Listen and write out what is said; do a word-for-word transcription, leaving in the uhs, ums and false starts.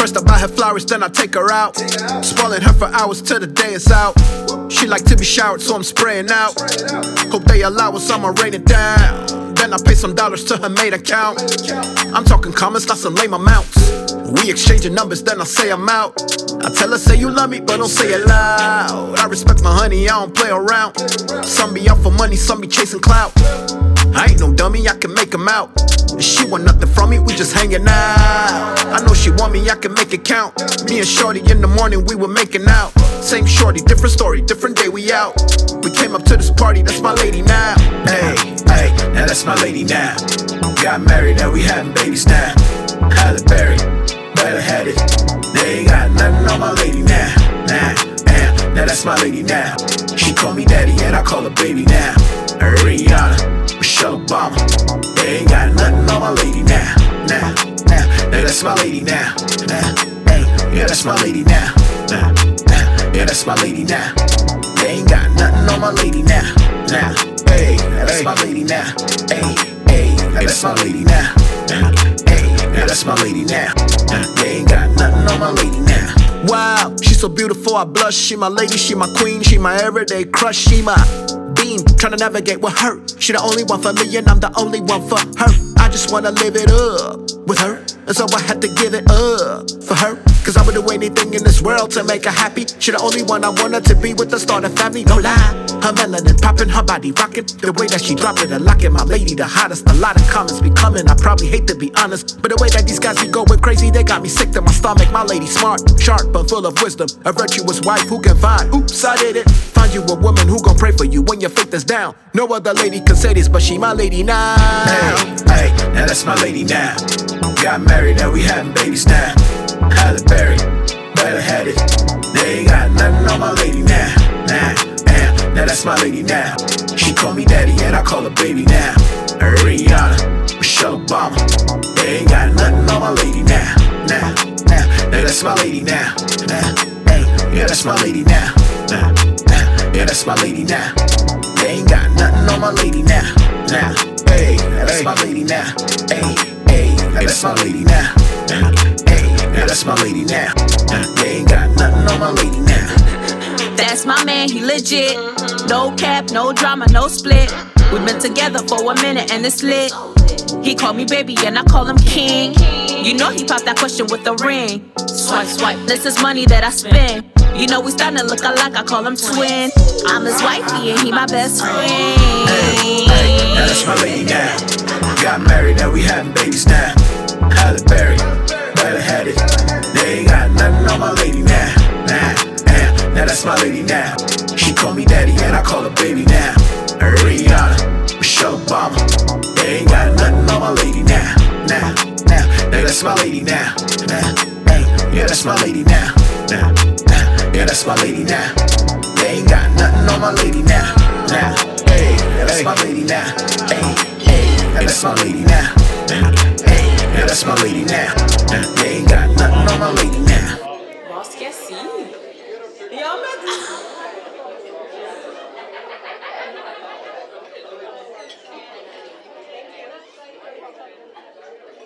First I buy her flowers, then I take her out. Spoiling her for hours till the day is out. She like to be showered, so I'm spraying out. Hope they allow us, I'ma rain it down. Then I pay some dollars to her maid account. I'm talking comments, not some lame amounts. We exchanging numbers, then I say I'm out. I tell her, say you love me, but don't say it loud. I respect my honey, I don't play around. Some be out for money, some be chasing clout. I ain't no dummy, I can make 'em out. She want nothing from me, we just hanging out. I know she want me, I can make it count. Me and Shorty in the morning, we were making out. Same Shorty, different story, different day, we out. We came up to this party, that's my lady now. Hey, hey, now that's my lady now. Got married, now we having babies now. Halle Berry, better had it. They ain't got nothing on my lady now. Nah, nah, now that's my lady now. She call me daddy and I call her baby now. Rihanna, Michelle Obama. They ain't got nothing on my lady now. Nah, nah, now that's my lady now. Nah, hey, yeah, that's my lady now. Nah, nah, yeah, that's my lady now. They ain't got nothing on my lady now. Nah, hey, that's my lady now. Hey, hey, that's my lady now. Nah, hey, yeah, that's my lady now. Nah, they ain't got nothing on my lady now. Wow, she's so beautiful, I blush. She my lady, she my queen, she my everyday crush. She my beam, tryna navigate with her. She the only one for me and I'm the only one for her. I just wanna live it up with her, and so I had to give it up for her. Cause I would do anything in this world to make her happy. She the only one I wanted to be with, the start of family, no lie. Her melanin popping, her body rocking. The way that she drop it and lock it, my lady the hottest. A lot of comments be coming, I probably hate to be honest, but the way that these guys be going crazy, they got me sick to my stomach. My lady smart, sharp, but full of wisdom. A virtuous wife who can find, oops, I did it. Find you a woman who gon' pray for you when your faith is down. No other lady can say this, but she my lady now. Hey, hey, now that's my lady now. Got married, now we having babies now. Halle Berry, better had it. They ain't got nothing on my lady now. Nah, nah, now that's my lady now. She call me daddy and I call her baby now. Rihanna, Michelle Obama. They ain't got nothing on my lady now. Nah, nah, now that's my lady now. Nah, hey, yeah, that's my lady now. Nah, nah, yeah, that's my lady now. They ain't got nothing on my lady now. Nah, hey, that's my lady now. Hey, hey, that's my lady now. Nah, hey, yeah, that's my lady now. Nah, they ain't got nothing on my lady now. That's my man, he legit. No cap, no drama, no split. We've been together for a minute and it's lit. He called me baby and I call him king. You know he popped that question with the ring. Swipe, swipe, this is money that I spend. You know we starting to look alike, I call him twin. I'm his wifey and he my best friend. Hey, hey, now that's my lady now. Got married, now we having babies now. Halle Berry, better had it. They ain't got nothing on my lady now. Nah, nah, now that's my lady now. She call me daddy and I call her baby now. Rihanna, Michelle Obama. They ain't got nothing on my lady now. Nah, nah, now that's my lady now. Nah, hey, yeah, that's my lady now. Nah, nah, yeah, that's my lady now. They ain't got nothing on my lady now. Nah, hey, that's my lady now. Hey, hey, that's my lady now. Nah, hey, yeah, that's my lady now. Nah, they ain't got nothing on my lady now. Nossa, esqueci. E eu,